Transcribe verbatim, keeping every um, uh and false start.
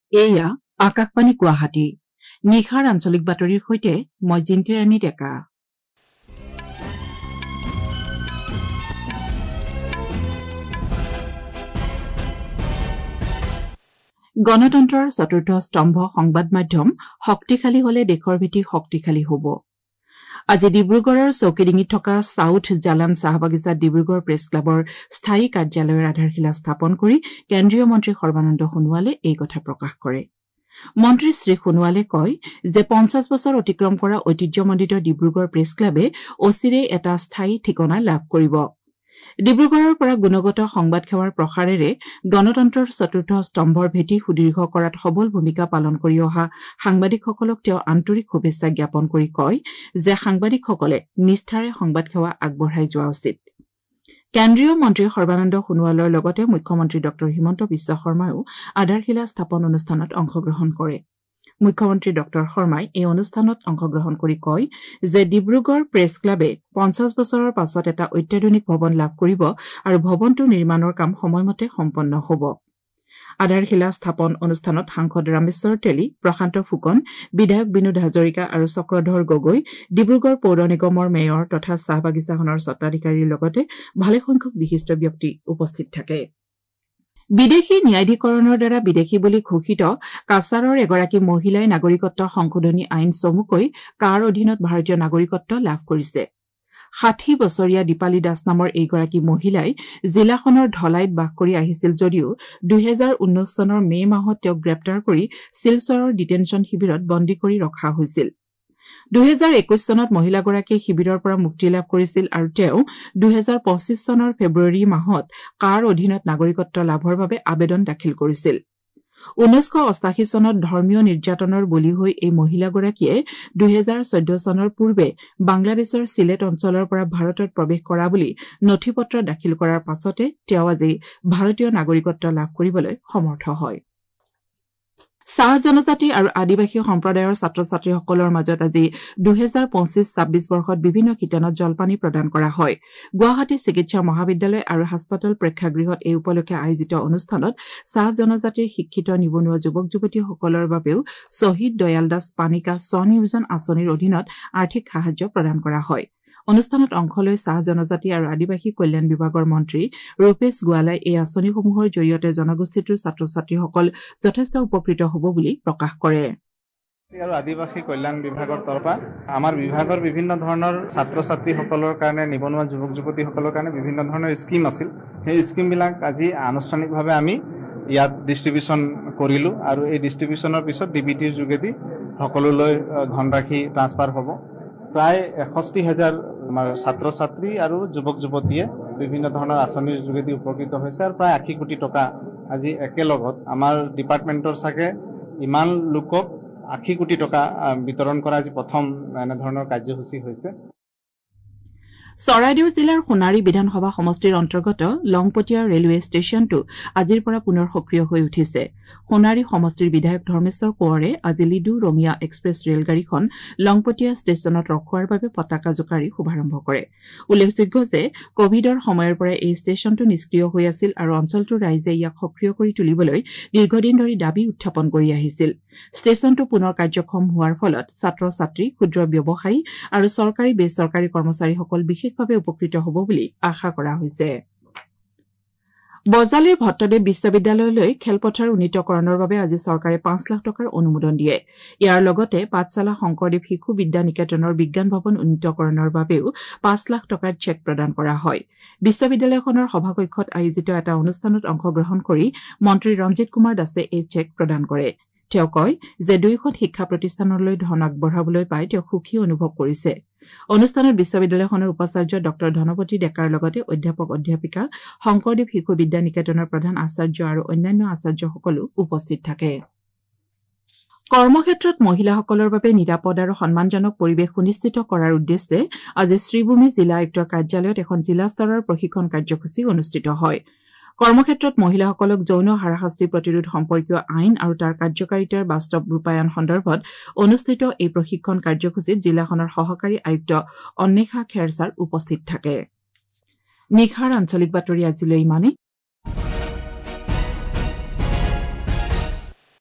এয়া আকাশবাণী গুৱাহাটী নিশাৰ আঞ্চলিক বাতৰিৰ সৈতে মই জিন্তিৰাণী ডেকা। গণতন্ত্ৰৰ চতুৰ্থ স্তম্ভ সংবাদ মাধ্যম শক্তিশালী হলে দেশৰ ভেটি শক্তিশালী হ'ব। আজি ডিব্ৰুগড়ৰ চৌকিডিঙিত থকা সাউথ জালান চাহবাগিচাত ডিব্ৰুগড় প্ৰেছ ক্লাবৰ স্থায়ী কাৰ্যালয়ৰ আধাৰশিলা স্থাপন কৰি কেন্দ্ৰীয় মন্ত্ৰী সৰ্বানন্দ সোণোৱালে এই কথা প্ৰকাশ কৰে। মন্ত্ৰী শ্ৰী সোণোৱালে কয় যে পঞ্চাছ বছৰ অতিক্ৰম কৰা ঐতিহ্যমণ্ডিত ডিব্ৰুগড় প্ৰেছ ক্লাবে অচিৰেই এটা স্থায়ী ঠিকনা লাভ কৰিব। ডিব্ৰুগড়ৰ পৰা গুণগত সংবাদ সেৱাৰ প্ৰসাৰেৰে গণতন্ত্ৰৰ চতুৰ্থ স্তম্ভৰ ভেটি সুদীৰ্ঘ কৰাত সবল ভূমিকা পালন কৰি অহা সাংবাদিকসকলক তেওঁ আন্তৰিক শুভেচ্ছা জ্ঞাপন কৰি কয় যে সাংবাদিকসকলে নিষ্ঠাৰে সংবাদ সেৱা আগবঢ়াই যোৱা উচিত। কেন্দ্ৰীয় মন্ত্ৰী সৰ্বানন্দ সোণোৱালৰ লগতে মুখ্যমন্ত্ৰী ড হিমন্ত বিশ্ব শৰ্মায়ো আধাৰশিলা স্থাপন অনুষ্ঠানত অংশগ্ৰহণ কৰে। মুখ্যমন্ত্ৰী ড শৰ্মাই এই অনুষ্ঠানত অংশগ্ৰহণ কৰি কয় যে ডিব্ৰুগড় প্ৰেছ ক্লাবে পঞ্চাছ বছৰৰ পাছত এটা অত্যাধুনিক ভৱন লাভ কৰিব আৰু ভৱনটো নিৰ্মাণৰ কাম সময়মতে সম্পন্ন হ'ব। আধাৰশিলা স্থাপন অনুষ্ঠানত সাংসদ ৰামেশ্বৰ তেলী, প্ৰশান্ত ফুকন, বিধায়ক বিনোদ হাজৰিকা আৰু চক্ৰধৰ গগৈ, ডিব্ৰুগড় পৌৰ নিগমৰ মেয়ৰ তথা চাহ বাগিচাখনৰ স্বত্বাধিকাৰীৰ লগতে ভালেসংখ্যক বিশিষ্ট ব্যক্তি উপস্থিত থাকে। বিদেশী ন্যায়াধীকৰণৰ দ্বাৰা বিদেশী বুলি ঘোষিত কাছাৰৰ এগৰাকী মহিলাই নাগৰিকত্ব সংশোধনী আইন চমুকৈ কাৰ অধীনত ভাৰতীয় নাগৰিকত্ব লাভ কৰিছে। ষাঠি বছৰীয়া দীপালী দাস নামৰ এইগৰাকী মহিলাই জিলাখনৰ ধলাইত বাস কৰি আহিছিল যদিও দুহেজাৰ ঊনৈশ চনৰ মে মাহত তেওঁক গ্ৰেপ্তাৰ কৰি শিলচৰৰ ডিটেনশ্যন শিবিৰত বন্দী কৰি ৰখা হৈছিল। দুহেজাৰ একৈশ চনত মহিলাগৰাকীয়ে শিবিৰৰ পৰা মুক্তি লাভ কৰিছিল আৰু তেওঁ দুহেজাৰ পঁচিছ চনৰ ফেব্ৰুৱাৰী মাহত কাৰ অধীনত নাগৰিকত্ব লাভৰ বাবে আবেদন দাখিল কৰিছিল। ঊনৈছশ অষ্টাশী চনত ধৰ্মীয় নিৰ্যাতনৰ বলি হৈ এই মহিলাগৰাকীয়ে দুহেজাৰ চৈধ্য চনৰ পূৰ্বে বাংলাদেশৰ চিলেট অঞ্চলৰ পৰা ভাৰতত প্ৰৱেশ কৰা বুলি নথি পত্ৰ দাখিল কৰাৰ পাছতে তেওঁ আজি ভাৰতীয় নাগৰিকত্ব লাভ কৰিবলৈ সমৰ্থ হয়। চাহ জনজাতি আৰু আদিবাসী সম্প্ৰদায়ৰ ছাত্ৰ ছাত্ৰীসকলৰ মাজত আজি দুহেজাৰ পঁচিছ ছাব্বিছ বৰ্ষত বিভিন্ন শিতানত জলপানী প্ৰদান কৰা হয়। গুৱাহাটী চিকিৎসা মহাবিদ্যালয় আৰু হাস্পতাল প্ৰেক্ষাগৃহত এই উপলক্ষে আয়োজিত অনুষ্ঠানত চাহ জনজাতিৰ শিক্ষিত নিবনুৱা যুৱক যুৱতীসকলৰ বাবেও শ্বহীদ দয়াল দাস পানিকা স্বনিয়োজন আঁচনিৰ অধীনত আৰ্থিক সাহায্য প্ৰদান কৰা হয়। অনুষ্ঠানত অংশ লৈ চাহ জনজাতি আৰু আদিবাসী কল্যাণ বিভাগৰ মন্ত্ৰী ৰূপেশ গোৱালাই এই আঁচনিসমূহৰ জৰিয়তে জনগোষ্ঠীটোৰ ছাত্ৰ ছাত্ৰীসকল যথেষ্ট উপকৃত হ'ব বুলি প্ৰকাশ কৰে। আৰু আদিবাসী কল্যাণ বিভাগৰ তৰফা আমাৰ বিভাগৰ বিভিন্ন ধৰণৰ ছাত্ৰ ছাত্ৰীসকলৰ কাৰণে নিবনুৱা যুৱক যুৱতীসকলৰ কাৰণে বিভিন্ন ধৰণৰ স্কিম আছিল। সেই স্কিমবিলাক আজি আনুষ্ঠানিকভাৱে আমি ইয়াত ডিষ্ট্ৰিবিউচন কৰিলোঁ আৰু এই ডিষ্ট্ৰিবিউচনৰ পিছত ডি বি টিৰ যোগেদি সকলোলৈ ধনৰাশি ট্ৰান্সফাৰ হ'ব। প্ৰায় এষষ্ঠি হাজাৰ আমাৰ ছাত্ৰ ছাত্ৰী আৰু যুৱক যুৱতীয়ে বিভিন্ন ধৰণৰ আঁচনিৰ যোগেদি উপকৃত হৈছে আৰু প্ৰায় আশী কোটি টকা আজি একেলগত আমাৰ ডিপাৰ্টমেণ্টৰ চাগে ইমান লোকক আশী কোটি টকা বিতৰণ কৰা আজি প্ৰথম এনেধৰণৰ কাৰ্যসূচী হৈছে। চৰাইদেউ জিলাৰ সোণাৰী বিধানসভা সমষ্টিৰ অন্তৰ্গত লংপটীয়া ৰেলৱে ষ্টেচনটো আজিৰ পৰা পুনৰ সক্ৰিয় হৈ উঠিছে। সোণাৰী সমষ্টিৰ বিধায়ক ধৰ্মেশ্বৰ কোঁৱৰে আজি লিডু ৰঙিয়া এক্সপ্ৰেছ ৰেলগাড়ীখন লংপটীয়া ষ্টেচনত ৰখোৱাৰ বাবে পতাকা জোকাৰি শুভাৰম্ভ কৰে। উল্লেখযোগ্য যে কভিডৰ সময়ৰ পৰা এই ষ্টেচনটো নিষ্ক্ৰিয় হৈ আছিল আৰু অঞ্চলটোৰ ৰাইজে ইয়াক সক্ৰিয় কৰি তুলিবলৈ দীৰ্ঘদিন ধৰি দাবী উত্থাপন কৰি আহিছিল। ষ্টেচনটো পুনৰ কাৰ্যক্ষম হোৱাৰ ফলত ছাত্ৰ ছাত্ৰী, ক্ষুদ্ৰ ব্যৱসায়ী আৰু চৰকাৰী বেচৰকাৰী কৰ্মচাৰীসকল বিশেষভাৱে উপকৃত হ'ব বুলি আশা কৰা হৈছে। বজালিৰ ভট্টদেৱ বিশ্ববিদ্যালয়লৈ খেলপথাৰ উন্নীতকৰণৰ বাবে আজি চৰকাৰে পাঁচ লাখ টকাৰ অনুমোদন দিয়ে। ইয়াৰ লগতে পাঠশালা শংকৰদেৱ শিশু বিদ্যা নিকেতনৰ বিজ্ঞান ভৱন উন্নীতকৰণৰ বাবেও পাঁচ লাখ টকাৰ চেক প্ৰদান কৰা হয়। বিশ্ববিদ্যালয়খনৰ সভাকক্ষত আয়োজিত এটা অনুষ্ঠানত অংশগ্ৰহণ কৰি মন্ত্ৰী ৰঞ্জিত কুমাৰ দাসে এই চেক প্ৰদান কৰে। তেওঁ কয় যে দুয়োখন শিক্ষা প্ৰতিষ্ঠানলৈ ধন আগবঢ়াবলৈ পাই তেওঁ সুখী অনুভৱ কৰিছে। অনুষ্ঠানত বিশ্ববিদ্যালয়খনৰ উপাচাৰ্য ড ধনপতি ডেকাৰ লগতে অধ্যাপক অধ্যাপিকা, শংকৰদেৱ শিশু বিদ্যা নিকেতনৰ প্ৰধান আচাৰ্য আৰু অন্যান্য আচাৰ্যসকলো উপস্থিত থাকে। কৰ্মক্ষেত্ৰত মহিলাসকলৰ বাবে নিৰাপদ আৰু সন্মানজনক পৰিৱেশ সুনিশ্চিত কৰাৰ উদ্দেশ্যে আজি শ্ৰীভূমি জিলা আয়ুক্তৰ কাৰ্যালয়ত এখন জিলা স্তৰৰ প্ৰশিক্ষণ কাৰ্যসূচী অনুষ্ঠিত হয়। কৰ্মক্ষেত্ৰত মহিলাসকলক যৌন হাৰাশাস্তি প্ৰতিৰোধ সম্পৰ্কীয় আইন আৰু তাৰ কাৰ্যকাৰিতাৰ বাস্তৱ ৰূপায়ণ সন্দৰ্ভত অনুষ্ঠিত এই প্ৰশিক্ষণ কাৰ্যসূচীত জিলাখনৰ সহকাৰী আয়ুক্ত অন্বেষা খেৰছাৰ উপস্থিত থাকে। নিশাৰ আঞ্চলিক বাতৰি আজিলৈ ইমানেই।